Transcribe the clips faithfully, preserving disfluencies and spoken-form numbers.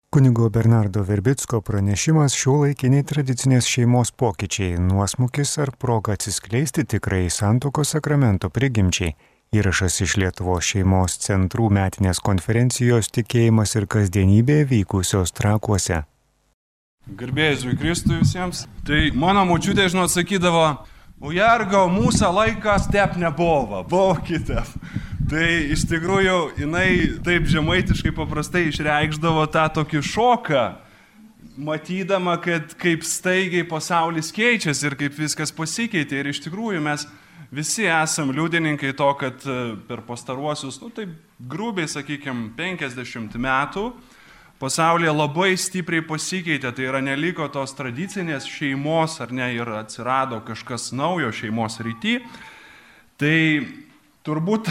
Kunigo Bernardo Verbicko pranešimas šiuolaikiniai tradicinės šeimos pokyčiai, nuosmukis ar proga atsiskleisti tikrai santuokos sakramento prigimčiai. Įrašas iš Lietuvos šeimos centrų metinės konferencijos Tikėjimas ir kasdienybė vykusios Trakuose. Garbėjai Jėzui Kristui visiems. Tai mano močiutė, žinot, sakydavo, o jargo mūsų laikas tep nebuvo, buvo kitap. Tai iš tikrųjų jinai taip žemaitiškai paprastai išreikšdavo tą tokį šoką, matydama, kad kaip staigiai pasaulis keičiasi ir kaip viskas pasikeitė. Ir iš tikrųjų mes visi esam liudininkai to, kad per pastaruosius, nu taip grubiai, sakykime, penkiasdešimt metų pasaulyje labai stipriai pasikeitė. Tai yra neliko tos tradicinės šeimos, ar ne, ir atsirado kažkas naujo šeimos rytį. Tai turbūt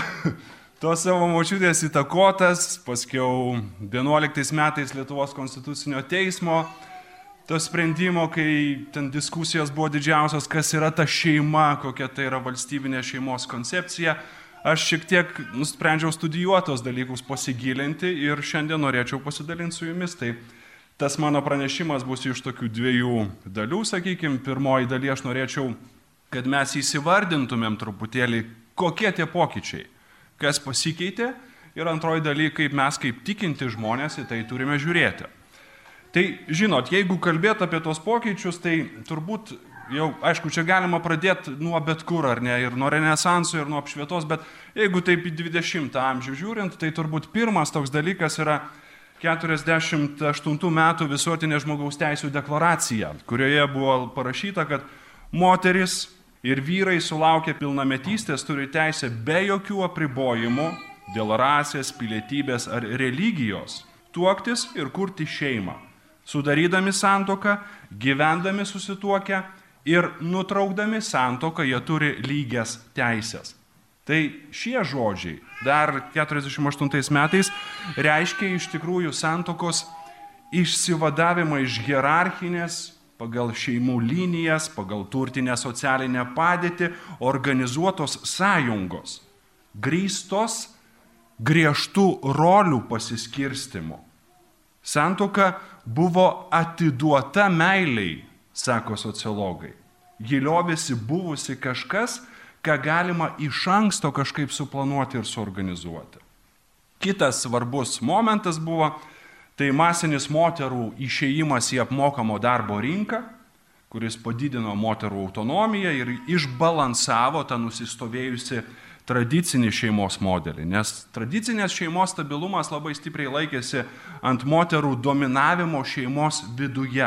tos savo močiutės įtakotas, paskiau vienuoliktais metais Lietuvos konstitucinio teismo to sprendimo, kai ten diskusijos buvo didžiausios, kas yra ta šeima, kokia tai yra valstybinė šeimos koncepcija. Aš šiek tiek nusprendžiau studijuoti tos dalykus, pasigilinti ir šiandien norėčiau pasidalinti su jumis. Tai tas mano pranešimas bus iš tokių dviejų dalių, sakykime. Pirmoji dalyje aš norėčiau, kad mes įsivardintumėm truputėlį, kokie tie pokyčiai, kas pasikeitė, ir antroji dalyje, kaip mes kaip tikinti žmonės į tai turime žiūrėti. Tai žinot, jeigu kalbėt apie tos pokyčius, tai turbūt jau, aišku, čia galima pradėti nuo bet kur, ar ne, ir nuo renesanso, ir nuo apšvietos, bet jeigu taip į dvidešimtą amžių žiūrint, tai turbūt pirmas toks dalykas yra keturiasdešimt aštuntų metų visuotinė žmogaus teisių deklaracija, kurioje buvo parašyta, kad moteris ir vyrai sulaukę pilnametystės turi teisę be jokių apribojimų dėl rasės, pilietybės ar religijos tuoktis ir kurti šeimą, sudarydami santuoką, gyvendami susituokę ir nutraukdami santuoką jie turi lygias teisės. Tai šie žodžiai dar keturiasdešimt aštuntais metais reiškia iš tikrųjų santuokos išsivadavimą iš hierarchinės, pagal šeimų linijas, pagal turtinę socialinę padėtį, organizuotos sąjungos, grįstos griežtų rolių pasiskirstimu. Santuoka buvo atiduota meiliai, sako sociologai. Ji liovėsi buvusi kažkas, ką galima iš anksto kažkaip suplanuoti ir suorganizuoti. Kitas svarbus momentas buvo tai masinis moterų išėjimas į apmokamo darbo rinką, kuris padidino moterų autonomiją ir išbalansavo tą nusistovėjusi tradicinį šeimos modelį, nes tradicinės šeimos stabilumas labai stipriai laikėsi ant moterų dominavimo šeimos viduje.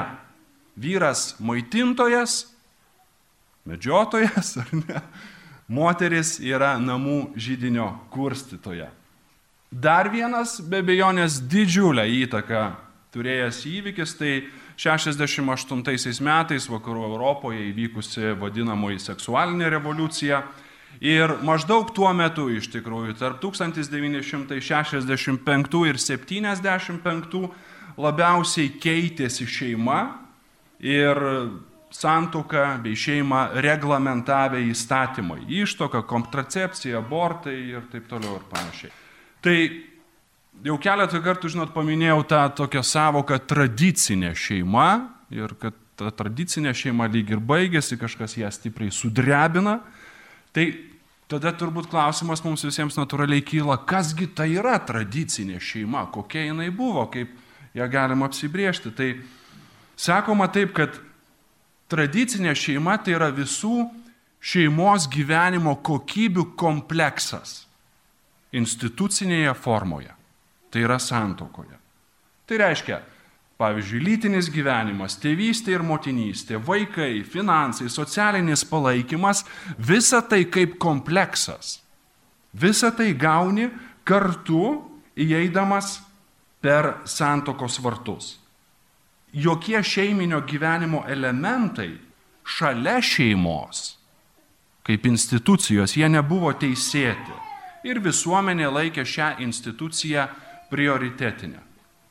Vyras maitintojas, medžiotojas, ar ne? Moteris yra namų židinio kurstytoja. Dar vienas, be abejonės, didžiulę įtaką turėjęs įvykis, tai šešiasdešimt aštuntaisiais metais vakarų Europoje įvykusi vadinamoji seksualinė revoliucija. Ir maždaug tuo metu, iš tikrųjų, tarp tūkstantis devyni šimtai šešiasdešimt penktų ir septyniasdešimt penktų labiausiai keitėsi šeima ir santuoką bei šeimą reglamentavę įstatymai. Ištuoka, kontracepcija, abortai ir taip toliau ir panašiai. Tai jau keletą kartų, žinot, paminėjau tą tokią savoką tradicinė šeima ir kad ta tradicinė šeima lyg ir baigėsi, kažkas ją stipriai sudrebina. Tai tada turbūt klausimas mums visiems natūraliai kyla, kasgi tai yra tradicinė šeima, kokia jinai buvo, kaip ją galima apsibrėžti. Tai sakoma taip, kad tradicinė šeima tai yra visų šeimos gyvenimo kokybių kompleksas institucinėje formoje, tai yra santuokoje. Tai reiškia, pavyzdžiui, lytinis gyvenimas, tėvystė ir motinystė, vaikai, finansai, socialinis palaikymas, visa tai kaip kompleksas. Visa tai gauni kartu įeidamas per santuokos vartus. Jokie šeiminio gyvenimo elementai šalia šeimos, kaip institucijos, jie nebuvo teisėti. Ir visuomenė laikė šią instituciją prioritetinę.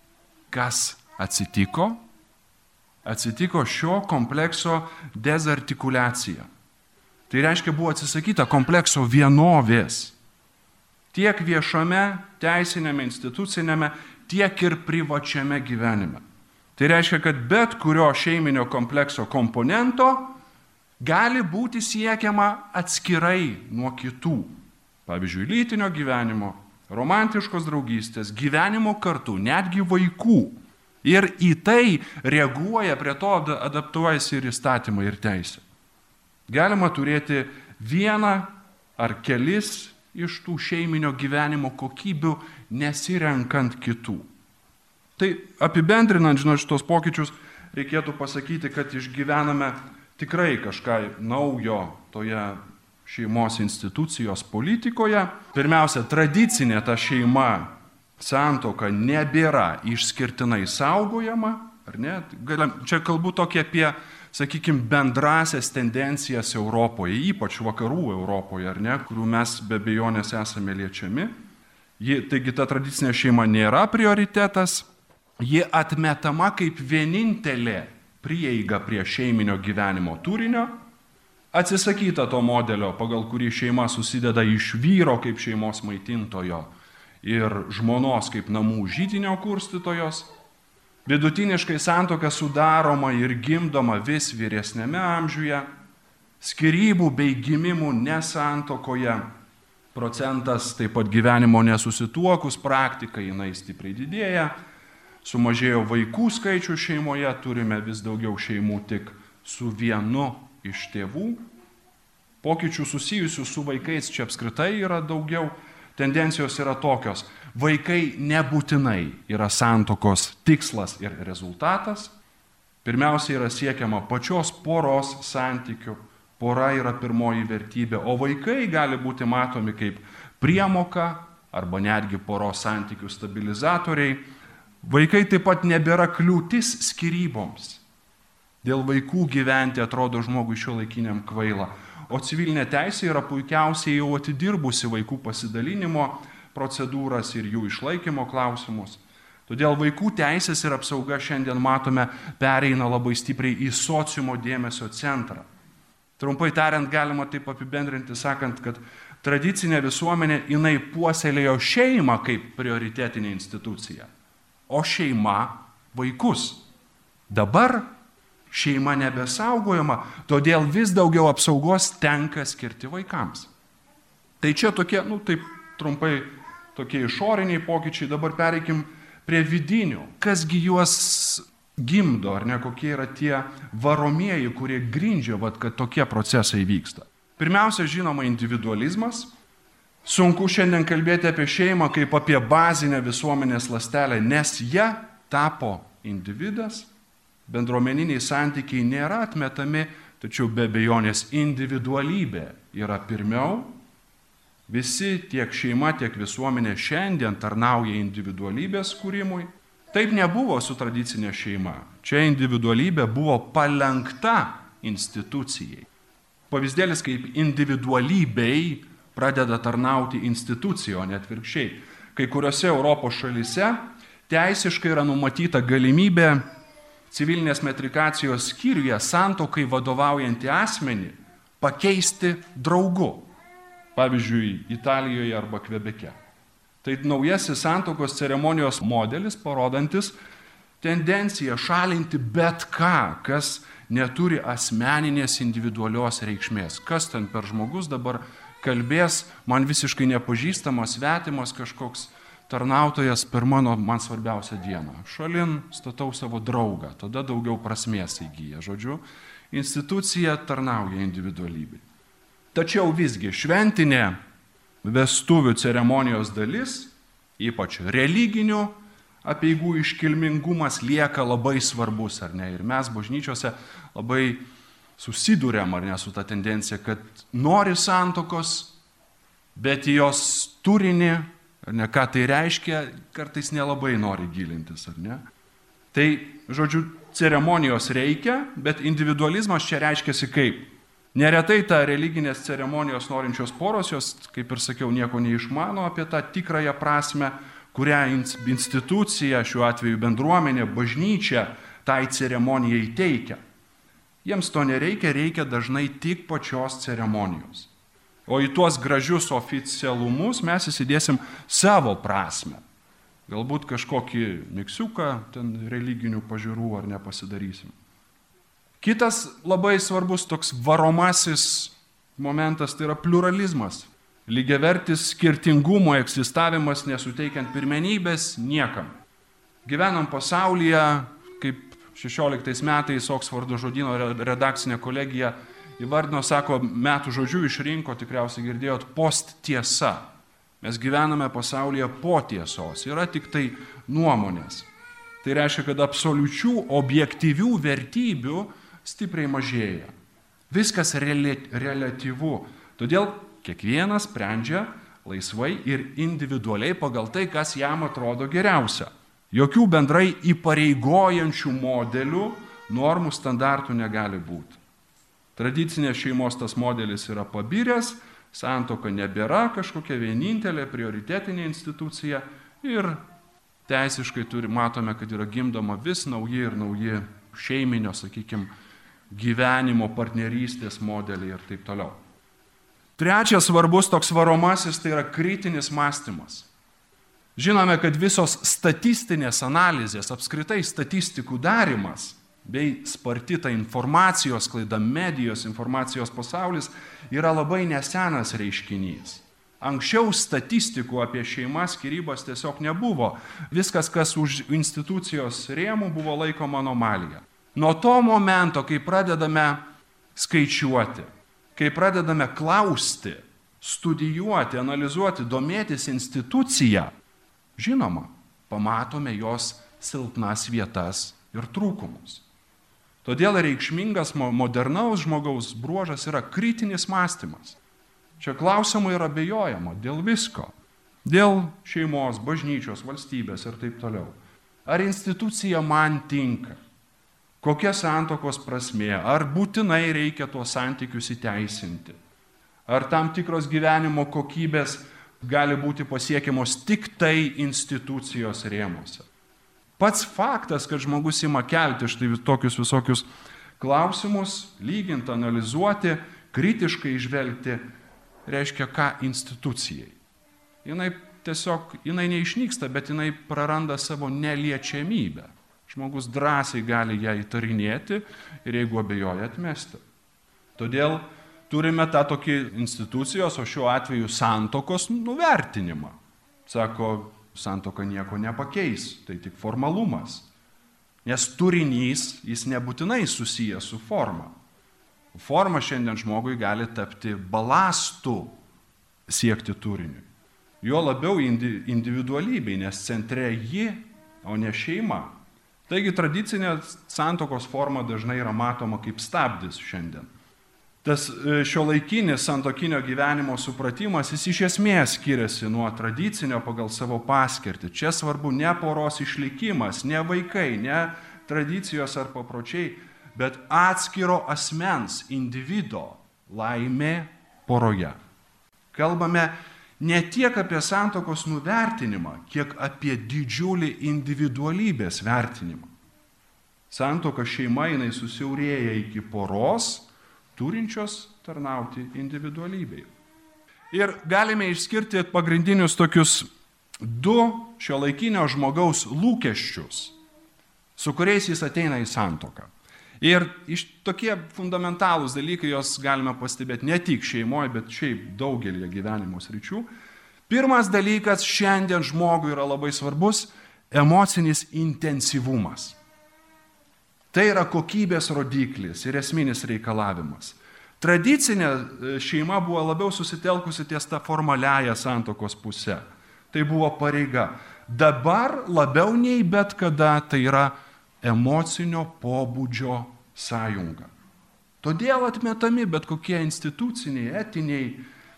Kas atsitiko? Atsitiko šio komplekso dezartikuliacija. Tai reiškia, buvo atsisakyta komplekso vienovės. Tiek viešame, teisinėme, institucinėme, tiek ir privačiame gyvenime. Tai reiškia, kad bet kurio šeiminio komplekso komponento gali būti siekiama atskirai nuo kitų. Pavyzdžiui, lytinio gyvenimo, romantiškos draugystės, gyvenimo kartu, netgi vaikų. Ir į tai reaguoja, prie to adaptuojasi ir įstatymai, ir teisė. Galima turėti vieną ar kelis iš tų šeiminio gyvenimo kokybių, nesirenkant kitų. Tai apibendrinant, žinot, šitos pokyčius, reikėtų pasakyti, kad išgyvename tikrai kažką naujo toje šeimos institucijos politikoje. Pirmiausia, tradicinė ta šeima, santuoka nebėra išskirtinai saugojama, ar ne? Čia kalbu tokia apie, sakykime, bendrasias tendencijas Europoje, ypač vakarų Europoje, ar ne, kurių mes be abejonės esame liečiami. Ji, taigi ta tradicinė šeima nėra prioritetas, ji atmetama kaip vienintelė prieiga prie šeiminio gyvenimo turinio, atsisakyta to modelio, pagal kurį šeima susideda iš vyro kaip šeimos maitintojo ir žmonos kaip namų židinio kurstytojos. Vidutiniškai santuoka sudaroma ir gimdoma vis vyresnėme amžiuje, skyrybų bei gimimų nesantuokoje, procentas taip pat gyvenimo nesusituokus praktika jinai stipriai didėja, sumažėjo vaikų skaičių šeimoje, turime vis daugiau šeimų tik su vienu iš tėvų. Pokyčių susijusių su vaikais čia apskritai yra daugiau, tendencijos yra tokios. Vaikai nebūtinai yra santuokos tikslas ir rezultatas. Pirmiausia yra siekiama pačios poros santykių. Pora yra pirmoji vertybė, o vaikai gali būti matomi kaip priemoka arba netgi poros santykių stabilizatoriai. Vaikai taip pat nebėra kliūtis skyryboms. Dėl vaikų gyventi atrodo žmogui šiuolaikiniam kvaila. O civilinė teisė yra puikiausiai jau atidirbusi vaikų pasidalinimo procedūras ir jų išlaikymo klausimus. Todėl vaikų teisės ir apsauga šiandien matome pereina labai stipriai į sociumo dėmesio centrą. Trumpai tariant, galima taip apibendrinti, sakant, kad tradicinė visuomenė jinai puoselėjo šeimą kaip prioritetinę instituciją, o šeima vaikus. Dabar šeima nebesaugojama, todėl vis daugiau apsaugos tenka skirti vaikams. Tai čia tokie, nu taip trumpai, tokie išoriniai pokyčiai, dabar pereikim prie vidinių. Kasgi juos gimdo, ar ne, kokie yra tie varomieji, kurie grindžia, vat, kad tokie procesai vyksta. Pirmiausia, žinoma, individualizmas. Sunku šiandien kalbėti apie šeimą kaip apie bazinę visuomenės ląstelę, nes jie tapo individas. Bendruomeniniai santykiai nėra atmetami, tačiau be abejonės individualybė yra pirmiau. Visi tiek šeima, tiek visuomenė šiandien tarnauja individualybės kūrimui. Taip nebuvo su tradicinė šeima. Čia individualybė buvo palenkta institucijai. Pavyzdėlis, kaip individualybei pradeda tarnauti institucija, o ne atvirkščiai. Kai kuriuose Europos šalyse teisiškai yra numatyta galimybė civilinės metrikacijos skyriuje santuokai vadovaujantį asmenį pakeisti draugu. Pavyzdžiui, Italijoje arba Kvebeke. Tai naujasis santuokos ceremonijos modelis, parodantis tendenciją šalinti bet ką, kas neturi asmeninės individualios reikšmės. Kas ten per žmogus dabar kalbės, man visiškai nepažįstamas, svetimas kažkoks tarnautojas per mano, man svarbiausią dieną. Šalin statau savo draugą, tada daugiau prasmės įgyja. Žodžiu, institucija tarnauja individualybei. Tačiau visgi šventinė vestuvių ceremonijos dalis, ypač religinių apeigų iškilmingumas, lieka labai svarbus, ar ne? Ir mes bažnyčiose labai susidūrėm, ar ne, su ta tendencija, kad nori santuokos, bet jos turinį, ar ne, ką tai reiškia, kartais nelabai nori gilintis, ar ne? Tai, žodžiu, ceremonijos reikia, bet individualizmas čia reiškiasi kaip? Neretai ta religinės ceremonijos norinčios poros, jos, kaip ir sakiau, nieko neišmano apie tą tikrąją prasme, kurią institucija, šiuo atveju bendruomenė, bažnyčia, tai ceremonijai teikia. Jiems to nereikia, reikia dažnai tik pačios ceremonijos. O į tuos gražius oficialumus mes įsidėsim savo prasme. Galbūt kažkokį miksiuką ten religinių pažiūrų ar nepasidarysim. Kitas labai svarbus toks varomasis momentas tai yra pluralizmas. Lygiavertis skirtingumo egzistavimas nesuteikiant pirmenybės niekam. Gyvenam pasaulyje, kaip šešioliktais metais Oksfordo žodyno redakcinė kolegija įvardino, sako, metų žodžiu išrinko, tikriausiai girdėjot, posttiesa. Mes gyvename pasaulyje po tiesos, yra tik tai nuomonės. Tai reiškia, kad absoliučių objektyvių vertybių stipriai mažėja. Viskas reliatyvu. Todėl kiekvienas sprendžia laisvai ir individualiai pagal tai, kas jam atrodo geriausia. Jokių bendrai įpareigojančių modelių, normų, standartų negali būti. Tradicinės šeimos tas modelis yra pabiręs, santuoka nebėra kažkokia vienintelė prioritetinė institucija ir teisiškai turi, matome, kad yra gimdoma vis nauji ir nauji šeiminio, sakykime, gyvenimo, partnerystės modeliai ir taip toliau. Trečias svarbus toks varomasis tai yra kritinis mąstymas. Žinome, kad visos statistinės analizės, apskritai statistikų darimas, bei sparti ta informacijos sklaida, medijos informacijos pasaulis yra labai nesenas reiškinys. Anksčiau statistikų apie šeimas, skyrybas tiesiog nebuvo. Viskas, kas už institucijos rėmų, buvo laikoma anomalija. Nuo to momento, kai pradedame skaičiuoti, kai pradedame klausti, studijuoti, analizuoti, domėtis instituciją, žinoma, pamatome jos silpnas vietas ir trūkumus. Todėl reikšmingas modernaus žmogaus bruožas yra kritinis mąstymas. Čia klausimų yra abejojama dėl visko. Dėl šeimos, bažnyčios, valstybės ir taip toliau. Ar institucija man tinka? Kokia santuokos prasmė? Ar būtinai reikia tuos santykius įteisinti? Ar tam tikros gyvenimo kokybės gali būti pasiekiamos tik tai institucijos rėmuose? Pats faktas, kad žmogus ima kelti štai tokius visokius klausimus, lyginti, analizuoti, kritiškai žvelgti, reiškia ką institucijai. Jinai tiesiog, jinai neišnyksta, bet jinai praranda savo neliečiamybę. Žmogus drąsiai gali ją įtarinėti ir jeigu abejoja, atmesti. Todėl turime tą tokį institucijos, o šiuo atveju santuokos nuvertinimą. Sako, santuoka nieko nepakeis, tai tik formalumas. Nes turinys, jis nebūtinai susijęs su forma. Forma šiandien žmogui gali tapti balastu siekti turiniui. Jo labiau individualybei, nes centre ji, o ne šeima. Taigi tradicinė santuokos forma dažnai yra matoma kaip stabdis šiandien. Tas šiuolaikinis santuokinio gyvenimo supratimas, jis iš esmės skiriasi nuo tradicinio pagal savo paskirtį. Čia svarbu ne poros išlikimas, ne vaikai, ne tradicijos ar papročiai, bet atskiro asmens, individo laimė poroje. Kalbame ne tiek apie santuokos nuvertinimą, kiek apie didžiulį individualybės vertinimą. Santuoka šeima, jinai susiaurėja iki poros, turinčios tarnauti individualybei. Ir galime išskirti pagrindinius tokius du šiuolaikinio žmogaus lūkesčius, su kuriais jis ateina į santuoką. Ir iš tokie fundamentalūs dalykai, jos galime pastebėti ne tik šeimoje, bet šiaip daugelį gyvenimo sričių. Pirmas dalykas šiandien žmogui yra labai svarbus – emocinis intensyvumas. Tai yra kokybės rodiklis ir esminis reikalavimas. Tradicinė šeima buvo labiau susitelkusi ties tą formaliąją santuokos pusę. Tai buvo pareiga. Dabar labiau nei bet kada tai yra emocinio pobūdžio sąjunga. Todėl atmetami bet kokie instituciniai, etiniai,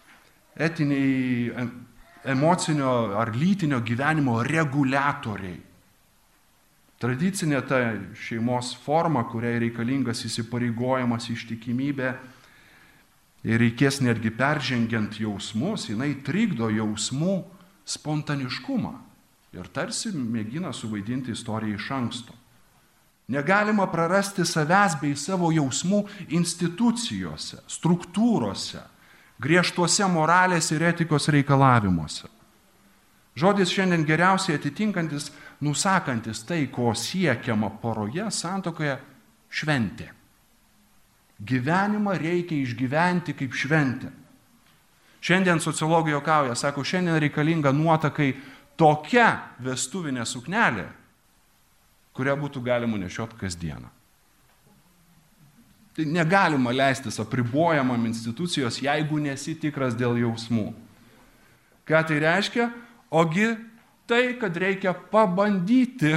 etiniai emocinio ar lytinio gyvenimo reguliatoriai. Tradicinė ta šeimos forma, kuriai reikalingas įsipareigojimas, ištikimybė ir reikės netgi peržengiant jausmus, jinai trikdo jausmų spontaniškumą ir tarsi mėgina suvaidinti istoriją iš anksto. Negalima prarasti savęs bei savo jausmų institucijose, struktūrose, griežtuose moralės ir etikos reikalavimuose. Žodis šiandien geriausiai atitinkantis, nusakantis tai, ko siekiama poroje, santuokoje - šventė. Gyvenimą reikia išgyventi kaip šventę. Šiandien sociologai juokauja, sako, šiandien reikalinga nuotakai tokia vestuvinė suknelė, kurią būtų galima nešioti kasdieną. Tai negalima leistis apribojamam institucijos, jeigu nesi tikras dėl jausmų. Ką tai reiškia? Ogi tai, kad reikia pabandyti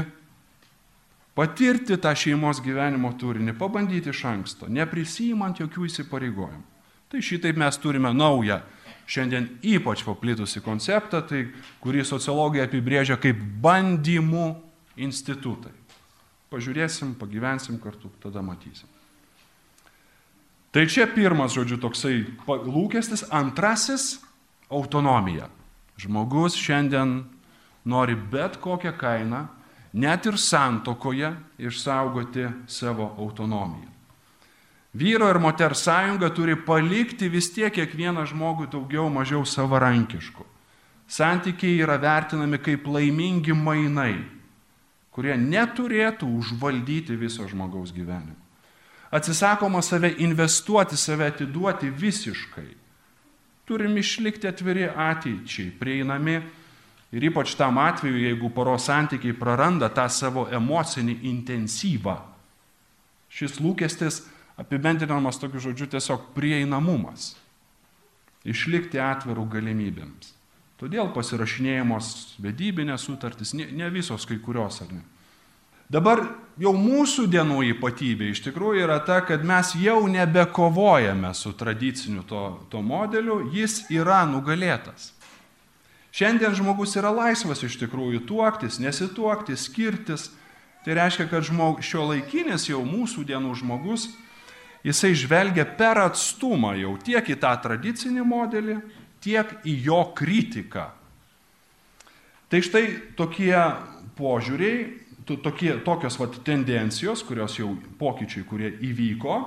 patirti tą šeimos gyvenimo turinį, pabandyti iš anksto, neprisijimant jokių įsipareigojimų. Tai šitaip mes turime naują, šiandien ypač paplitusi konceptą, tai, kurį sociologija apibrėžia kaip bandymų institutai. Pažiūrėsim, pagyvensim kartu, tada matysim. Tai čia pirmas, žodžiu, toksai lūkestis. Antrasis - autonomija. Žmogus šiandien nori bet kokią kainą, net ir santuokoje, išsaugoti savo autonomiją. Vyro ir moters sąjunga turi palikti vis tiek kiekvieną žmogų daugiau mažiau savarankiškų. Santykiai yra vertinami kaip laimingi mainai, kurie neturėtų užvaldyti viso žmogaus gyvenimo. Atsisakoma save investuoti, save atiduoti visiškai. Turim išlikti atviri ateičiai, prieinami ir ypač tam atveju, jeigu poros santykiai praranda tą savo emocinį intensyvą. Šis lūkestis apibendrinamas tokiu žodžiu tiesiog prieinamumas. Išlikti atvirų galimybėms. Todėl pasirašinėjamos vedybinės sutartys, ne, ne visos, kai kurios ar ne. Dabar jau mūsų dienų ypatybė iš tikrųjų yra ta, kad mes jau nebekovojame su tradiciniu to, to modeliu, jis yra nugalėtas. Šiandien žmogus yra laisvas iš tikrųjų tuoktis, nesituoktis, skirtis. Tai reiškia, kad žmog, šio laikinis jau mūsų dienų žmogus, jisai žvelgia per atstumą jau tiek į tą tradicinį modelį, tiek į jo kritiką. Tai štai tokie požiūriai, tokie, tokios vat, tendencijos, kurios jau pokyčiai, kurie įvyko.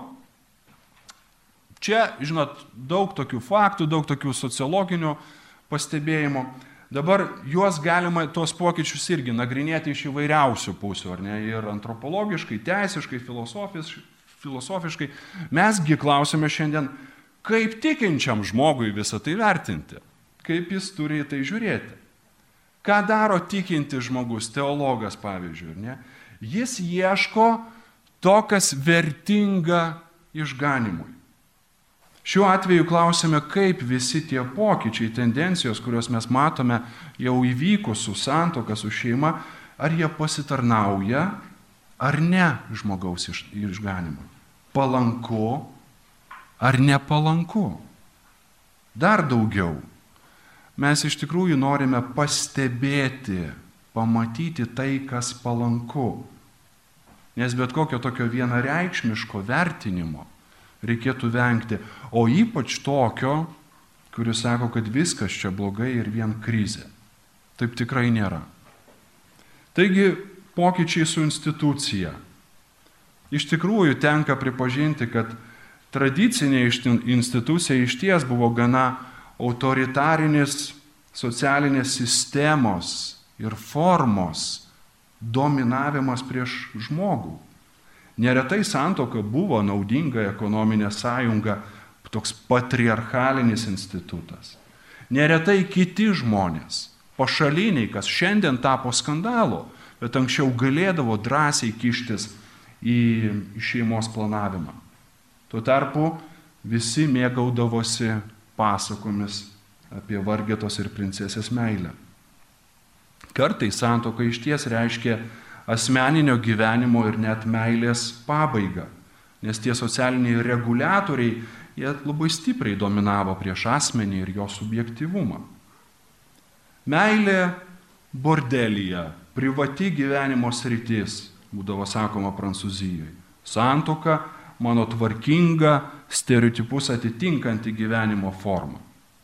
Čia, žinot, daug tokių faktų, daug tokių sociologinių pastebėjimų. Dabar juos galima, tos pokyčius irgi nagrinėti iš įvairiausių pusių, ar ne? Ir antropologiškai, teisiškai, filosofiškai. filosofiškai. Mesgi klausime šiandien, kaip tikinčiam žmogui visą tai vertinti, kaip jis turi į tai žiūrėti. Ką daro tikintis žmogus, teologas pavyzdžiui, ne? Jis ieško to, kas vertinga išganimui. Šiuo atveju klausime, kaip visi tie pokyčiai, tendencijos, kuriuos mes matome jau įvykus su santuoka, su šeima, ar jie pasitarnauja, ar ne žmogaus išganimui. Palanku ar nepalanku. Dar daugiau. Mes iš tikrųjų norime pastebėti, pamatyti tai, kas palanku. Nes bet kokio tokio vienareikšmiško vertinimo reikėtų vengti, o ypač tokio, kuris sako, kad viskas čia blogai ir vien krizė. Taip tikrai nėra. Taigi, pokyčiai su institucija. Iš tikrųjų tenka pripažinti, kad tradicinė institucija išties buvo gana autoritarinis socialinės sistemos ir formos dominavimas prieš žmogų. Neretai santuoka buvo naudinga ekonominė sąjunga, toks patriarchalinis institutas. Neretai kiti žmonės, pašaliniai, kas šiandien tapo skandalu, bet anksčiau galėdavo drąsiai kištis į šeimos planavimą. Tuo tarpu visi mėgaudavosi pasakomis apie vargetos ir princesės meilę. Kartais santuoka išties reiškia asmeninio gyvenimo ir net meilės pabaigą, nes tie socialiniai reguliatoriai, jie labai stipriai dominavo prieš asmenį ir jo subjektyvumą. Meilė bordelyje, privati gyvenimo sritis, būdavo sakoma Prancūzijoje. Santuoka mano tvarkinga, stereotipus atitinkanti gyvenimo forma.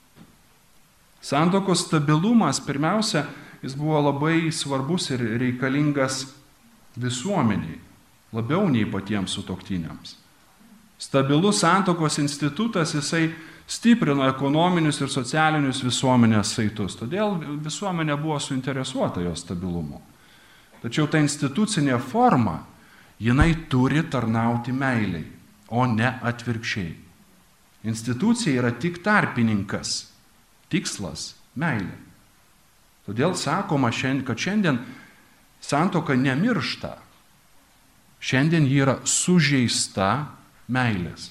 Santuokos stabilumas, pirmiausia, jis buvo labai svarbus ir reikalingas visuomeniai, labiau nei patiems sutuoktiniams. Stabilus santuokos institutas, jisai stiprino ekonominius ir socialinius visuomenės saitus. Todėl visuomenė buvo suinteresuota jos stabilumu. Tačiau ta institucinė forma, jinai turi tarnauti meiliai, o ne atvirkščiai. Institucija yra tik tarpininkas, tikslas meilė. Todėl sakoma, kad šiandien santuoka nemiršta. Šiandien ji yra sužeista meilės.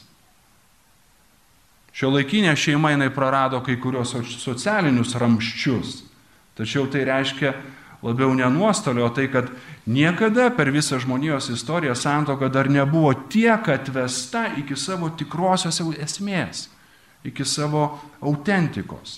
Šiuolaikinė šeima jinai prarado kai kurios socialinius ramsčius, tačiau tai reiškia labiau ne nuostolio, o tai, kad niekada per visą žmonijos istoriją santuoka dar nebuvo tiek atvesta iki savo tikrosios esmės, iki savo autentikos.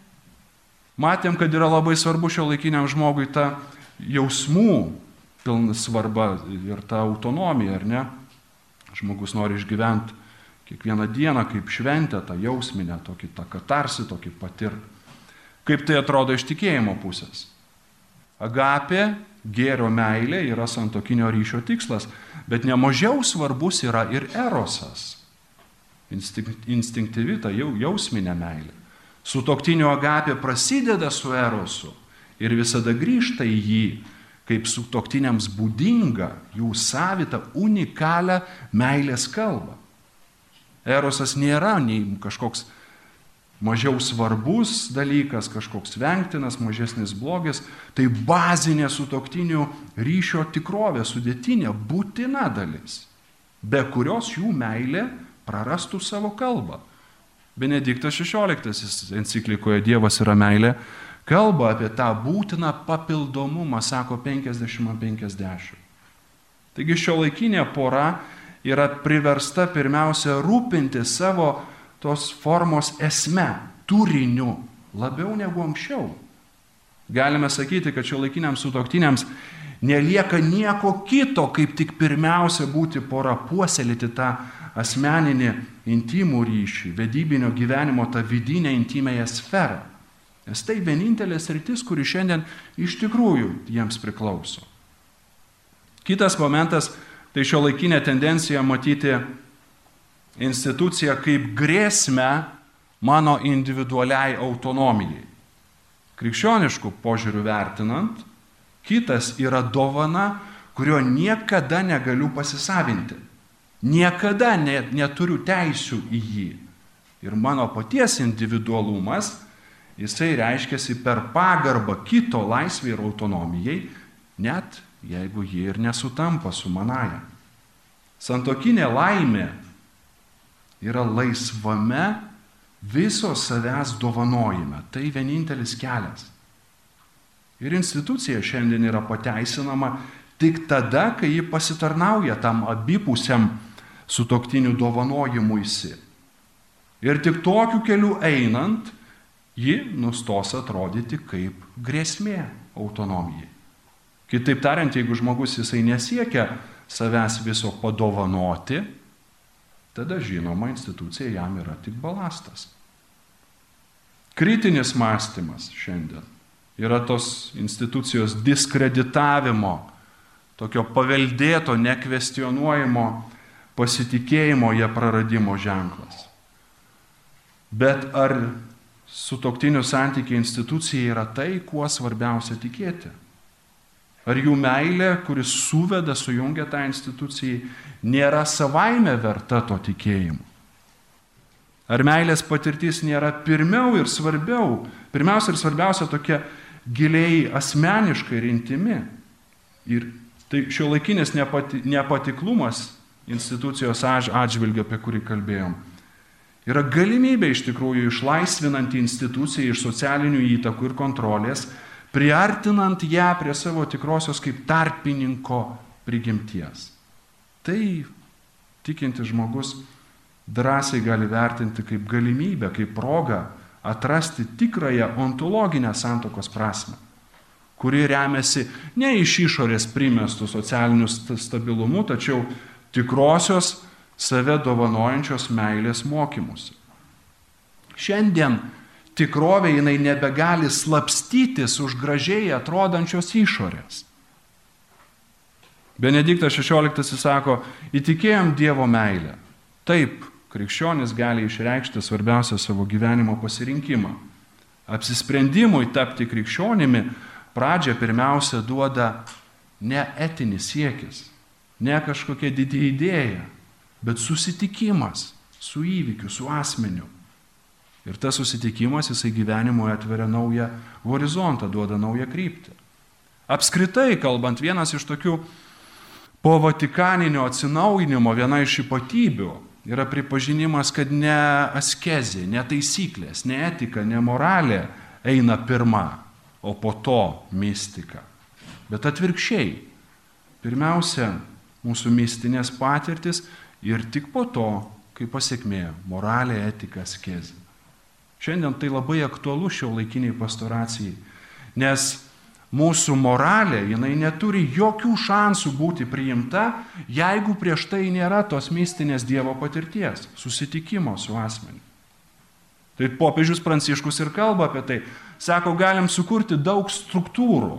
Matėm, kad yra labai svarbu šiuolaikiniam žmogui ta jausmų pilna svarba ir ta autonomija, ar ne? Žmogus nori išgyventi kiekvieną dieną kaip šventę, tą jausminę, tokį tą katarsį, tokį patirtą. Kaip tai atrodo iš tikėjimo pusės? Agapė, gėrio meilė yra santuokinio ryšio tikslas, bet nemažiau svarbus yra ir erosas. Instinktyvi ta jau, jausminė meilė. Sutuoktinio agapė prasideda su erosu ir visada grįžta į jį, kaip sutuoktiniams būdinga jų savitą unikalią meilės kalbą. Erosas nėra nei kažkoks mažiau svarbus dalykas, kažkoks vengtinas, mažesnis blogis, tai bazinė sutuoktinių ryšio tikrovė, sudėtinė, būtina dalis, be kurios jų meilė prarastų savo kalbą. Benediktas šešioliktasis enciklikoje Dievas yra meilė, kalba apie tą būtiną papildomumą, sako penkiasdešimt ant penkiasdešimt. Taigi šiuolaikinė pora yra priversta pirmiausia rūpinti savo tos formos esme, turiniu, labiau negu anksčiau. Galime sakyti, kad šiuolaikiniams sutuoktiniams nelieka nieko kito, kaip tik pirmiausia būti pora, puoselėti tą asmeninį intimų ryšį, vedybinio gyvenimo, tą vidinę intimėją sferą. Nes tai vienintelė sritis, kuri šiandien iš tikrųjų jiems priklauso. Kitas momentas, tai šiuolaikinė tendencija matyti instituciją kaip grėsmę mano individualiai autonomijai. Krikščioniškų požiūrių vertinant, kitas yra dovana, kurio niekada negaliu pasisavinti. Niekada ne, neturiu teisių į jį. Ir mano paties individualumas, jisai reiškiasi per pagarbą kito laisvei ir autonomijai, net jeigu jie ir nesutampa su manaja. Santuokinė laimė yra laisvame viso savęs dovanojime. Tai vienintelis kelias. Ir institucija šiandien yra pateisinama tik tada, kai ji pasitarnauja tam abipusiam sutuoktinių dovanojimuisi. Ir tik tokiu keliu einant, ji nustos atrodyti kaip grėsmė autonomijai. Kitaip tariant, jeigu žmogus jisai nesiekia savęs viso padovanoti, tada žinoma institucija jam yra tik balastas. Kritinis mąstymas šiandien yra tos institucijos diskreditavimo, tokio paveldėto, nekvestionuojamo pasitikėjimo ją praradimo ženklas. Bet ar sutuoktinių santykiai institucija yra tai, kuo svarbiausia tikėti? Ar jų meilė, kuris suveda, sujungia tą instituciją, nėra savaime verta to tikėjimu? Ar meilės patirtis nėra pirmiau ir svarbiau, pirmiausia ir svarbiausia tokia giliai asmeniška ir intimi? Ir tai šiuolaikinis nepati, nepatiklumas institucijos atžvilgio, apie kurį kalbėjom, yra galimybė iš tikrųjų išlaisvinant instituciją iš socialinių įtakų ir kontrolės, priartinant ją prie savo tikrosios kaip tarpininko prigimties. Tai tikintis žmogus drąsiai gali vertinti kaip galimybę, kaip progą atrasti tikrąją ontologinę santuokos prasmę, kuri remiasi ne iš išorės primestų socialinių stabilumų, tačiau tikrosios save dovanojančios meilės mokymusi. Šiandien tikrovė jinai nebegali slapstytis už gražiai atrodančios išorės. Benediktas šešioliktasis sako, įtikėjom Dievo meilę. Taip, krikščionis gali išreikšti svarbiausią savo gyvenimo pasirinkimą. Apsisprendimui tapti krikščionimi pradžią pirmiausia duoda ne etinis siekis, ne kažkokia didi idėja, bet susitikimas su įvykiu, su asmeniu. Ir tas susitikimas jisai gyvenimoje atveria naują horizontą, duoda naują kryptį. Apskritai, kalbant, vienas iš tokių po Vatikaninio atsinaujinimo, viena iš ypatybių yra pripažinimas, kad ne askezė, ne taisyklės, ne etika, ne moralė eina pirma, o po to mistika. Bet atvirkščiai, pirmiausia, mūsų mistinės patirtis ir tik po to, kaip pasiekmė, moralė, etika, askezė. Šiandien tai labai aktualu šiuolaikiniai pastoracijai, nes mūsų moralė, jinai neturi jokių šansų būti priimta, jeigu prieš tai nėra tos mistinės Dievo patirties, susitikimo su asmeniu. Tai popiežius Pranciškus ir kalba apie tai. Sako, galim sukurti daug struktūrų,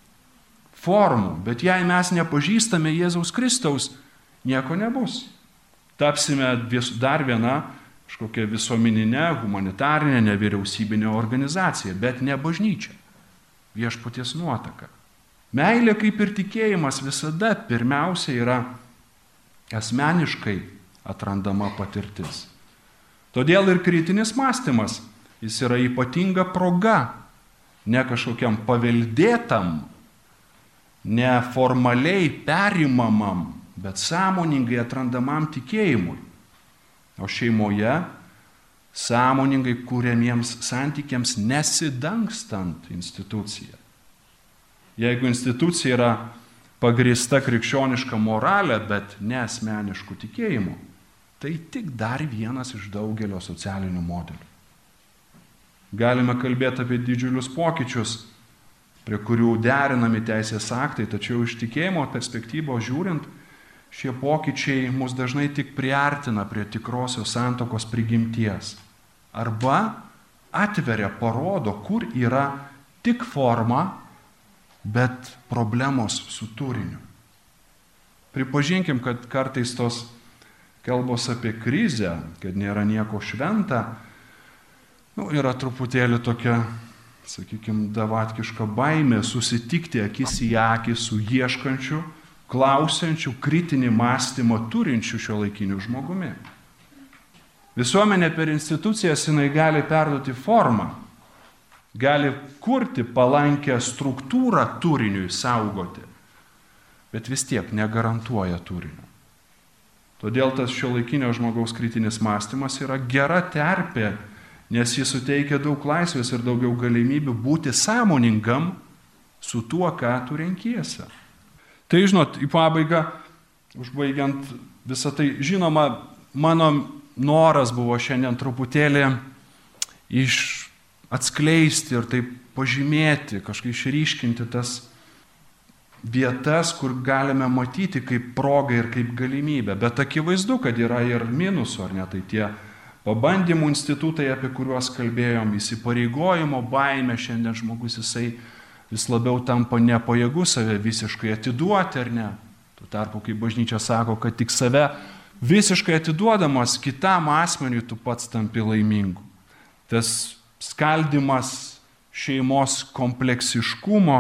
formų, bet jei mes nepažįstame Jėzaus Kristaus, nieko nebus. Tapsime dar viena kažkokia visuomeninė, humanitarinė, nevyriausybinė organizacija, bet ne bažnyčia. Viešpaties nuotaka. Meilė kaip ir tikėjimas visada pirmiausia yra asmeniškai atrandama patirtis. Todėl ir kritinis mąstymas, jis yra ypatinga proga, ne kažkokiam paveldėtam, ne formaliai perimamam, bet sąmoningai atrandamam tikėjimui. O šeimoje sąmoningai kūriamiems santykiams nesidangstant instituciją. Jeigu institucija yra pagrįsta krikščioniška moralė, bet ne asmenišku tikėjimu, tai tik dar vienas iš daugelio socialinių modelių. Galime kalbėti apie didžiulius pokyčius, prie kurių derinami teisės aktai, tačiau iš tikėjimo perspektyvos žiūrint, šie pokyčiai mus dažnai tik priartina prie tikrosios santuokos prigimties. Arba atveria, parodo, kur yra tik forma, bet problemos su turiniu. Pripažinkim, kad kartais tos kalbos apie krizę, kad nėra nieko šventa, nu, yra truputėlį tokia, sakykime, davatkiška baimė susitikti akis į akį su ieškančiu, klausiančių, kritinį mąstymą turinčių šiuolaikinių žmogumi. Visuomenė per institucijas jinai gali perduoti formą, gali kurti palankę struktūrą turiniui saugoti, bet vis tiek negarantuoja turinio. Todėl tas šiuolaikinio žmogaus kritinis mąstymas yra gera terpė, nes jis suteikia daug laisvės ir daugiau galimybių būti sąmoningam su tuo, ką tu renkiesi. Tai, žinot, į pabaigą, užbaigiant visą tai, žinoma, mano noras buvo šiandien truputėlį iš atskleisti ir taip pažymėti, kažkaip išryškinti tas vietas, kur galime matyti kaip progą ir kaip galimybę. Bet akivaizdu, kad yra ir minusų, ar ne, tai tie pabandymų institutai, apie kuriuos kalbėjom, įsipareigojimo baimė, šiandien žmogus jisai vis labiau tampa nepajėgus save visiškai atiduoti, ar ne? Tuo tarpu, kai bažnyčia sako, kad tik save visiškai atiduodamas kitam asmeniui tu pats tampi laimingu. Tas skaldimas šeimos kompleksiškumo,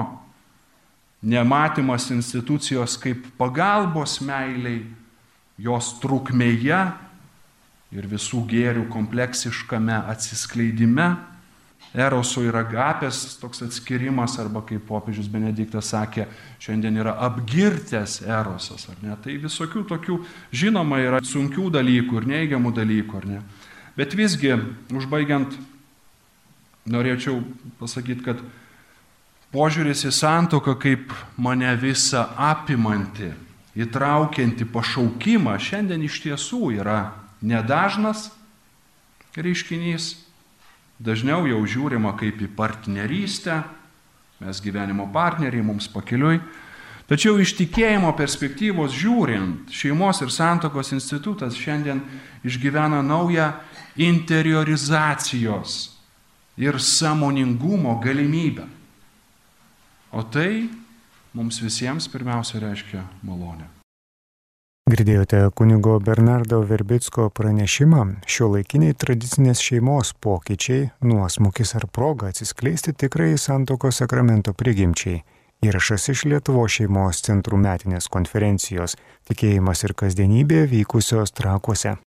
nematymas institucijos kaip pagalbos meiliai, jos trukmėje ir visų gėrių kompleksiškame atsiskleidime, eroso ir agapės toks atskirimas, arba kaip popiežius Benediktas sakė, šiandien yra apgirtęs erosas, ar ne? Tai visokių tokių, žinoma, yra sunkių dalykų ir neigiamų dalykų, ar ne? Bet visgi, užbaigiant, norėčiau pasakyti, kad požiūris į santuoką kaip mane visą apimanti, įtraukianti pašaukimą, šiandien iš tiesų yra nedažnas reiškinys. Dažniau jau žiūrima kaip į partnerystę, mes gyvenimo partneriai, mums pakeliui. Tačiau iš tikėjimo perspektyvos žiūrint, šeimos ir santuokos institutas šiandien išgyvena naują interiorizacijos ir sąmoningumo galimybę. O tai mums visiems pirmiausia reiškia malonę. Girdėjote kunigo Bernardo Verbicko pranešimą šiuolaikiniai tradicinės šeimos pokyčiai, nuosmukis ar proga atsiskleisti tikrai santuokos sakramento prigimčiai. Įrašas iš Lietuvos šeimos centrų metinės konferencijos Tikėjimas ir kasdienybė vykusios Trakuose.